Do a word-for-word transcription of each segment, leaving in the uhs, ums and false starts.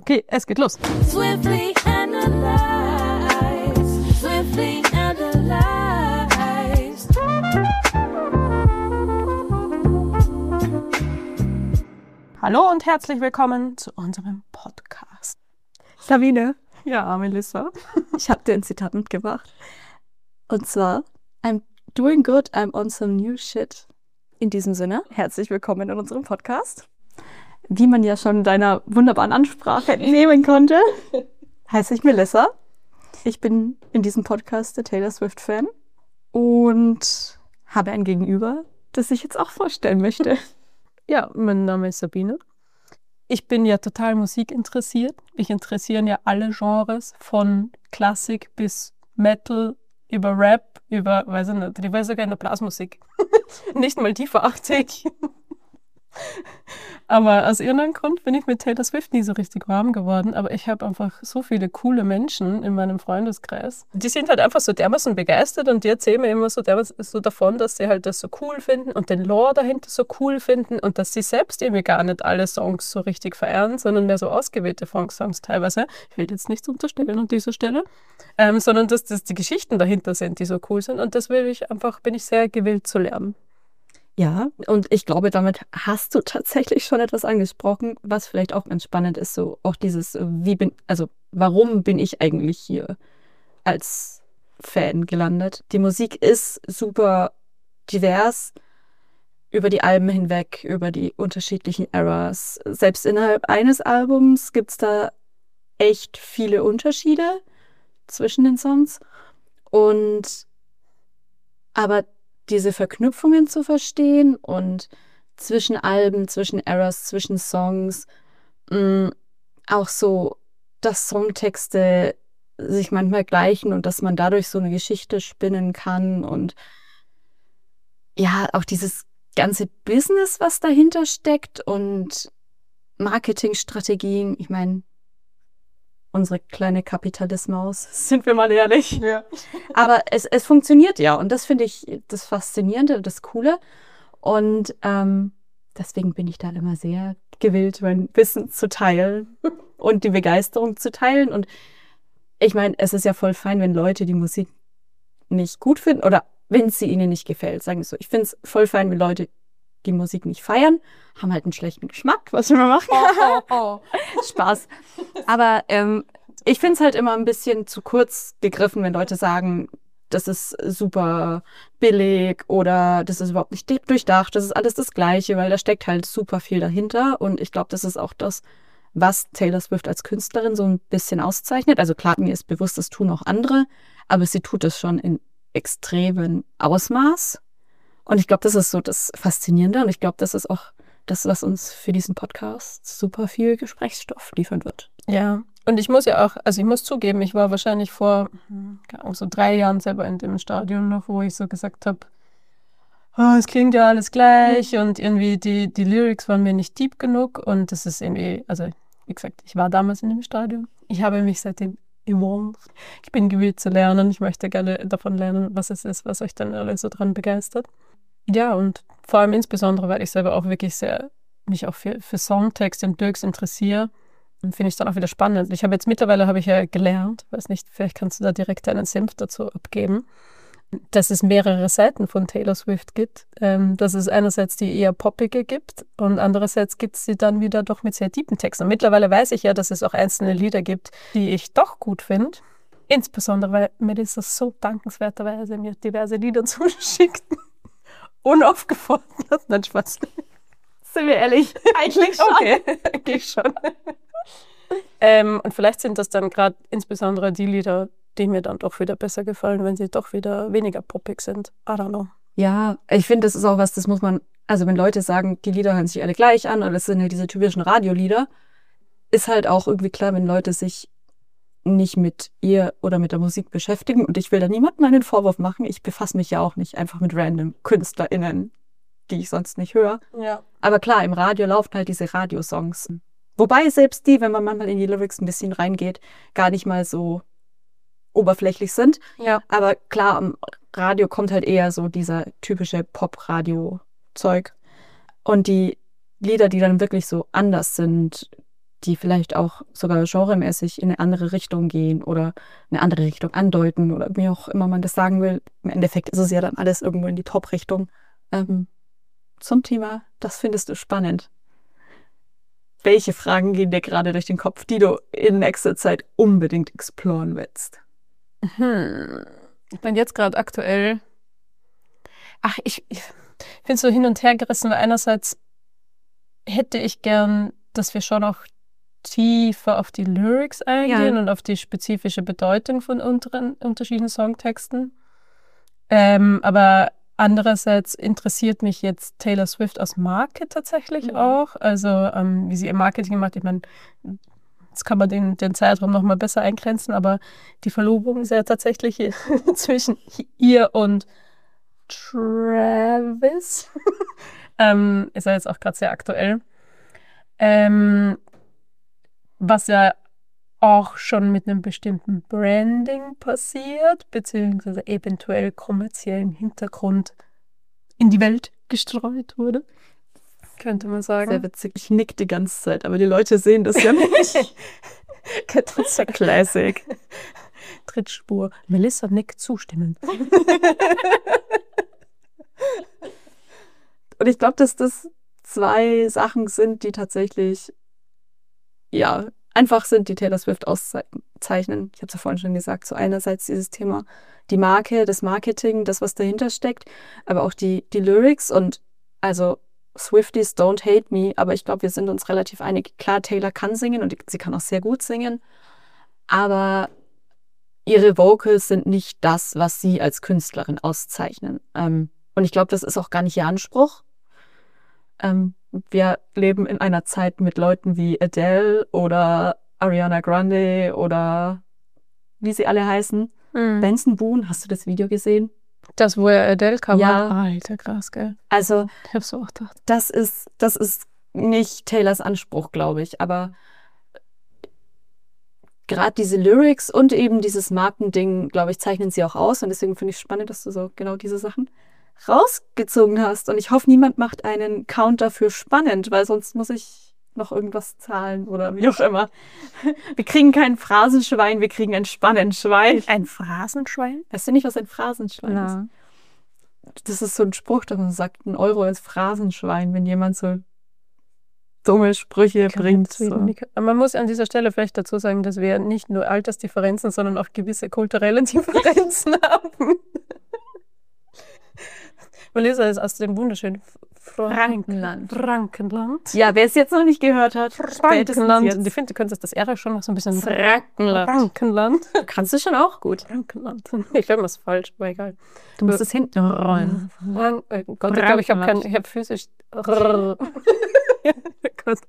Okay, es geht los. Swiftly analyze, swiftly analyze. Hallo und herzlich willkommen zu unserem Podcast. Sabine, Ja, Melissa. ich habe dir ein Zitat mitgebracht. Und zwar, I'm doing good, I'm on some new shit. In diesem Sinne, herzlich willkommen in unserem Podcast. Wie man ja schon deiner wunderbaren Ansprache entnehmen konnte, heiße ich Melissa. Ich bin in diesem Podcast der Taylor Swift-Fan und habe ein Gegenüber, das ich jetzt auch vorstellen möchte. Ja, mein Name ist Sabine. Ich bin ja total musikinteressiert. Mich interessieren ja alle Genres, von Klassik bis Metal, über Rap, über, weiß ich nicht, ich weiß sogar in der Blasmusik. Nicht mal die verachte. Aber aus irgendeinem Grund bin ich mit Taylor Swift nie so richtig warm geworden. Aber ich habe einfach so viele coole Menschen in meinem Freundeskreis. Die sind halt einfach so dermaßen begeistert und die erzählen mir immer so, dermaßen, so davon, dass sie halt das so cool finden und den Lore dahinter so cool finden und dass sie selbst irgendwie gar nicht alle Songs so richtig verehren, sondern mehr so ausgewählte Funk-Songs teilweise. Ich will jetzt nichts unterstellen an dieser Stelle, ähm, sondern dass das die Geschichten dahinter sind, die so cool sind. Und das will ich einfach, bin ich sehr gewillt zu lernen. Ja, und ich glaube, damit hast du tatsächlich schon etwas angesprochen, was vielleicht auch ganz spannend ist, so auch dieses, wie bin, also warum bin ich eigentlich hier als Fan gelandet? Die Musik ist super divers über die Alben hinweg, über die unterschiedlichen Eras. Selbst innerhalb eines Albums gibt es da echt viele Unterschiede zwischen den Songs. Und aber diese Verknüpfungen zu verstehen und zwischen Alben, zwischen Eras, zwischen Songs, mh, auch so, dass Songtexte sich manchmal gleichen und dass man dadurch so eine Geschichte spinnen kann und ja, auch dieses ganze Business, was dahinter steckt und Marketingstrategien. Ich meine, unsere kleine Kapitalismus, sind wir mal ehrlich. Ja. Aber es, es funktioniert ja und das finde ich das Faszinierende, das Coole. Und ähm, deswegen bin ich da immer sehr gewillt, mein Wissen zu teilen und die Begeisterung zu teilen. Und ich meine, es ist ja voll fein, wenn Leute die Musik nicht gut finden oder wenn sie ihnen nicht gefällt, sagen wir so. Ich finde es voll fein, wenn Leute die Musik nicht feiern, haben halt einen schlechten Geschmack, was wir mal machen. Oh, oh, oh. Spaß. Aber ähm, ich finde es halt immer ein bisschen zu kurz gegriffen, wenn Leute sagen, das ist super billig oder das ist überhaupt nicht durchdacht, das ist alles das Gleiche, weil da steckt halt super viel dahinter. Und ich glaube, das ist auch das, was Taylor Swift als Künstlerin so ein bisschen auszeichnet. Also klar, mir ist bewusst, das tun auch andere, aber sie tut es schon in extremen Ausmaß. Und ich glaube, das ist so das Faszinierende und ich glaube, das ist auch das, was uns für diesen Podcast super viel Gesprächsstoff liefern wird. Ja, und ich muss ja auch, also ich muss zugeben, ich war wahrscheinlich vor keine Ahnung, so drei Jahren selber in dem Stadion noch, wo ich so gesagt habe, oh, es klingt ja alles gleich und irgendwie die, die Lyrics waren mir nicht deep genug und das ist irgendwie, also wie gesagt, ich war damals in dem Stadion. Ich habe mich seitdem evolved. Ich bin gewillt zu lernen, ich möchte gerne davon lernen, was es ist, was euch dann alle so dran begeistert. Ja, und vor allem insbesondere, weil ich selber auch wirklich sehr mich auch für, für Songtext und Lyrics interessiere, finde ich es dann auch wieder spannend. Ich habe jetzt mittlerweile, habe ich ja gelernt, weiß nicht, vielleicht kannst du da direkt einen Senf dazu abgeben, dass es mehrere Seiten von Taylor Swift gibt, ähm, dass es einerseits die eher poppige gibt und andererseits gibt es sie dann wieder doch mit sehr tiefen Texten. Und mittlerweile weiß ich ja, dass es auch einzelne Lieder gibt, die ich doch gut finde, insbesondere, weil Melissa so dankenswerterweise mir diverse Lieder zuschickt. Unaufgefordert. Nein, Spaß. Sind wir ehrlich? Eigentlich schon. Okay, eigentlich schon. ähm, und vielleicht sind das dann gerade insbesondere die Lieder, die mir dann doch wieder besser gefallen, wenn sie doch wieder weniger poppig sind. I don't know. Ja, ich finde, das ist auch was, das muss man, also wenn Leute sagen, die Lieder hören sich alle gleich an oder das sind halt diese typischen Radiolieder, ist halt auch irgendwie klar, wenn Leute sich nicht mit ihr oder mit der Musik beschäftigen. Und ich will da niemandem einen Vorwurf machen. Ich befasse mich ja auch nicht einfach mit random KünstlerInnen, die ich sonst nicht höre. Ja. Aber klar, im Radio laufen halt diese Radiosongs. Wobei selbst die, wenn man manchmal in die Lyrics ein bisschen reingeht, gar nicht mal so oberflächlich sind. Ja. Aber klar, am Radio kommt halt eher so dieser typische Pop-Radio-Zeug. Und die Lieder, die dann wirklich so anders sind, die vielleicht auch sogar genremäßig in eine andere Richtung gehen oder eine andere Richtung andeuten oder wie auch immer man das sagen will. Im Endeffekt ist es ja dann alles irgendwo in die Top-Richtung. Ähm, zum Thema, das findest du spannend. Welche Fragen gehen dir gerade durch den Kopf, die du in nächster Zeit unbedingt exploren willst? Hm. Ich bin jetzt gerade aktuell. Ach, ich, ich bin so hin und her gerissen, weil einerseits hätte ich gern, dass wir schon auch tiefer auf die Lyrics eingehen Ja. und auf die spezifische Bedeutung von unteren, unterschiedlichen Songtexten. Ähm, aber andererseits interessiert mich jetzt Taylor Swift als Marke tatsächlich Mhm. auch. Also ähm, wie sie ihr Marketing macht. Ich meine, jetzt kann man den, den Zeitraum nochmal besser eingrenzen, aber die Verlobung ist ja tatsächlich zwischen ihr und Travis. ähm, ist ja jetzt auch gerade sehr aktuell. Ähm, was ja auch schon mit einem bestimmten Branding passiert, beziehungsweise eventuell kommerziellen Hintergrund in die Welt gestreut wurde, könnte man sagen. Sehr witzig. Ich nick die ganze Zeit, aber die Leute sehen das ja nicht. Classic. Trittspur. Melissa nickt zustimmend. Und ich glaube, dass das zwei Sachen sind, die tatsächlich, ja, einfach sind, die Taylor Swift auszeichnen. Ich habe es ja vorhin schon gesagt, so einerseits dieses Thema, die Marke, das Marketing, das, was dahinter steckt, aber auch die, die Lyrics und also Swifties don't hate me, aber ich glaube, wir sind uns relativ einig. Klar, Taylor kann singen und sie kann auch sehr gut singen, aber ihre Vocals sind nicht das, was sie als Künstlerin auszeichnen. Ähm, und ich glaube, das ist auch gar nicht ihr Anspruch. Ähm, wir leben in einer Zeit mit Leuten wie Adele oder Ariana Grande oder wie sie alle heißen. Mhm. Benson Boone, hast du das Video gesehen? Das, wo er Adele cover. Ja. Alter, krass, gell? Also Ich hab's so auch gedacht. das ist, das ist nicht Taylors Anspruch, glaube ich. Aber gerade diese Lyrics und eben dieses Markending, glaube ich, zeichnen sie auch aus. Und deswegen finde ich es spannend, dass du so genau diese Sachen rausgezogen hast. Und ich hoffe, niemand macht einen Count dafür spannend, weil sonst muss ich noch irgendwas zahlen oder wie auch immer. Wir kriegen kein Phrasenschwein, wir kriegen ein Spannenschwein. Ein Phrasenschwein? Weißt du nicht, was ein Phrasenschwein ist? Das ist so ein Spruch, dass man sagt, ein Euro ins Phrasenschwein, wenn jemand so dumme Sprüche bringt. So. Aber man muss an dieser Stelle vielleicht dazu sagen, dass wir nicht nur Altersdifferenzen, sondern auch gewisse kulturelle Differenzen haben. Melissa ist aus dem wunderschönen Frankenland. Frankenland. Ja, wer es jetzt noch nicht gehört hat, spätestens Frankenland. jetzt. Ich finde, du könntest das R schon noch so ein bisschen... Frankenland. Frankenland. Du kannst es schon auch gut. Frankenland. Ich glaube, das ist falsch, aber egal. Du musst es hinten rollen. Frank oh Gott, ich glaube, ich habe kein, ich habe physisch... Oh Gott.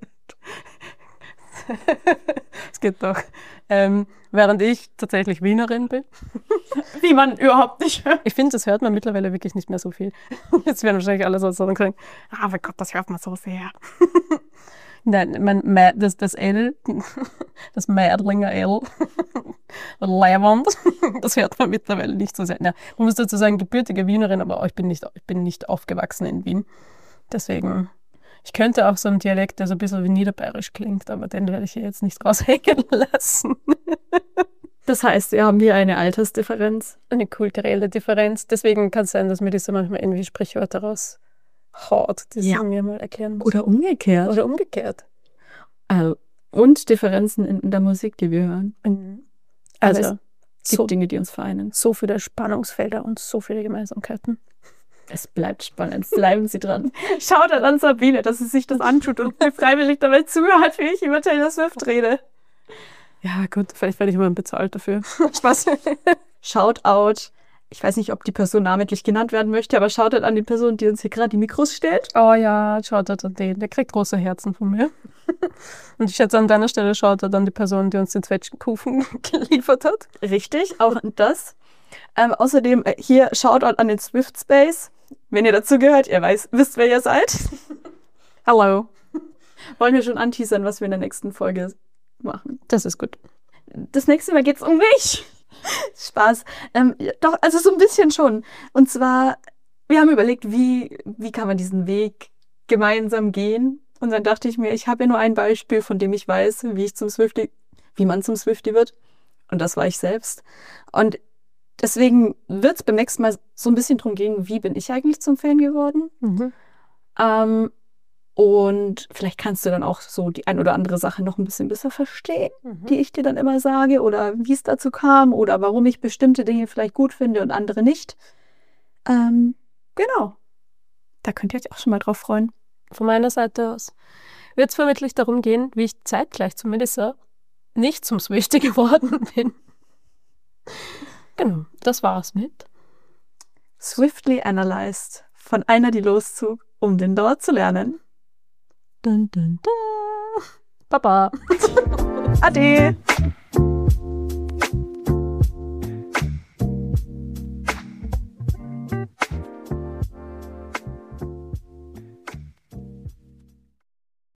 Es geht doch. Ähm, während ich tatsächlich Wienerin bin. Wie man überhaupt nicht hört. Ich finde, das hört man mittlerweile wirklich nicht mehr so viel. Jetzt werden wahrscheinlich alle so sagen, ah, mein Gott, das hört man so sehr. Nein, mein, das, das L, das Mädlinger L, Leibwand, das hört man mittlerweile nicht so sehr. Ja, man muss dazu sagen, gebürtige Wienerin, aber ich bin nicht, ich bin nicht aufgewachsen in Wien. Deswegen, ich könnte auch so einen Dialekt, der so ein bisschen wie niederbayerisch klingt, aber den werde ich hier jetzt nicht raushängen lassen. Das heißt, wir haben hier eine Altersdifferenz. Eine kulturelle Differenz. Deswegen kann es sein, dass mir das so manchmal irgendwie Sprichwörter raushaut, die Ja. sie mir mal erklären muss. Oder umgekehrt. Oder umgekehrt. Also, und Differenzen in, in der Musik, die wir hören. Also, Also, Es gibt so, Dinge, die uns vereinen. so viele Spannungsfelder und so viele Gemeinsamkeiten. Es bleibt spannend. Bleiben Sie dran. Schaut an Sabine, dass sie sich das antut und mir freiwillig dabei zuhört, wie ich über Taylor Swift rede. Ja, gut, vielleicht werde ich mal bezahlt dafür. Spaß. Shoutout. Ich weiß nicht, ob die Person namentlich genannt werden möchte, aber Shoutout an die Person, die uns hier gerade die Mikros stellt. Oh ja, schaut an den. Der kriegt große Herzen von mir. Und ich schätze an deiner Stelle schaut an die Person, die uns den Zwetschgenkuchen geliefert hat. Richtig, auch an das. Ähm, außerdem äh, hier Shoutout an den Swift Space. Wenn ihr dazu gehört, ihr weiß, wisst, wer ihr seid. Hallo. Wollen wir schon anteasern, was wir in der nächsten Folge machen? Das ist gut. Das nächste Mal geht's um mich. Spaß. Ähm, ja, doch, also so ein bisschen schon. Und zwar, wir haben überlegt, wie, wie kann man diesen Weg gemeinsam gehen. Und dann dachte ich mir, ich habe ja nur ein Beispiel, von dem ich weiß, wie ich zum Swiftie, wie man zum Swiftie wird. Und das war ich selbst. Und deswegen wird es beim nächsten Mal so ein bisschen drum gehen, wie bin ich eigentlich zum Fan geworden? Mhm. Ähm, und vielleicht kannst du dann auch so die ein oder andere Sache noch ein bisschen besser verstehen, Mhm. die ich dir dann immer sage, oder wie es dazu kam oder warum ich bestimmte Dinge vielleicht gut finde und andere nicht. Ähm, genau. Da könnt ihr euch auch schon mal drauf freuen. Von meiner Seite aus wird es vermutlich darum gehen, wie ich zeitgleich zu Melissa nicht zum Swiftie geworden bin. Genau, das war's mit. Swiftly Analyzed. Von einer, die loszog, um den dort zu lernen. Dun, dun, dun. Baba. Ade!